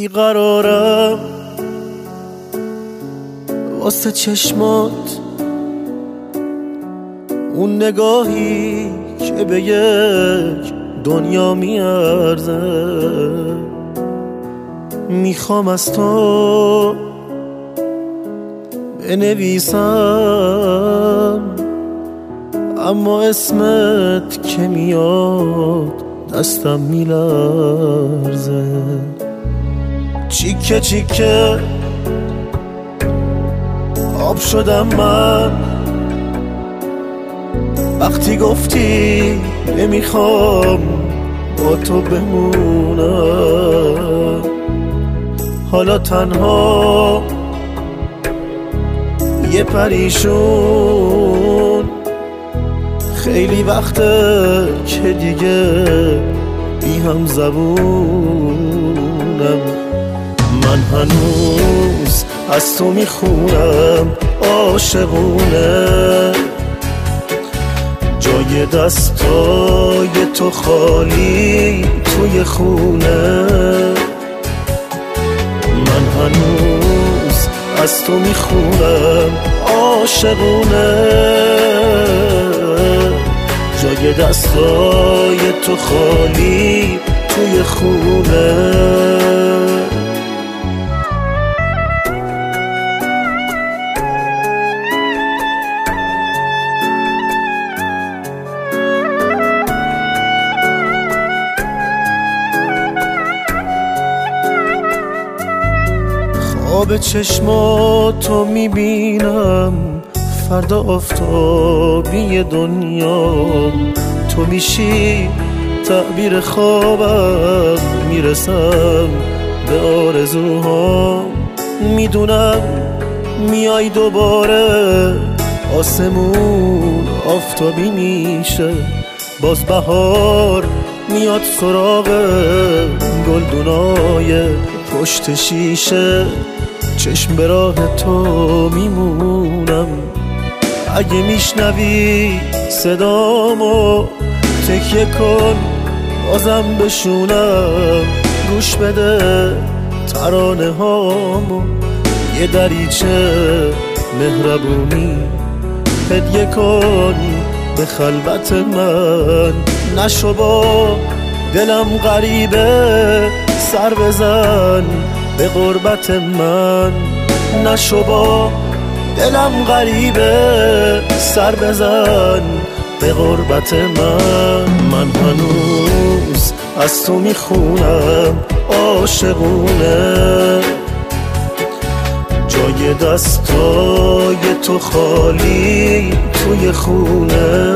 بیقرارم واسه چشمات، اون نگاهی که به یک دنیا میارزه. میخوام از تو بنویسم، اما اسمت که میاد دستم میلرزه. چیکه چیکه آب شدم من وقتی گفتی نمیخوام با تو بمونم. حالا تنها یه پریشون، خیلی وقته که دیگه بی هم زبونم. من هنوز از تو میخونم عاشقونه، جای دستای تو خالی توی خونه. من هنوز از تو میخونم عاشقونه، جای دستای تو خالی توی خونه. خواب چشماتو میبینم، فردا آفتابی دنیا تو میشی تعبیر خوابم. میرسم به آرزوهام، میدونم میای دوباره، آسمون آفتابی میشه، باز بهار میاد سراغ گلدونای پشت شیشه. چشم به راه تو میمونم، اگه میشنوی صدامو تکیه کن بازم بشونم. گوش بده ترانه هامو، یه دریچه مهربونی هدیه کن به خلوت من. نشو با دلم غریبه سر بزن به غربت من. نشو با دلم غریبه سر بزن به غربت من. من هنوز از تو میخونم عاشقونه، جای دستای تو خالی توی خونه.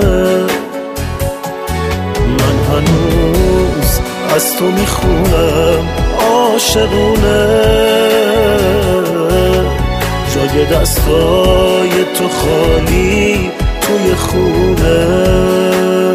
من هنوز از تو میخونم عاشقونه، جای دستای تو خالی توی خونه.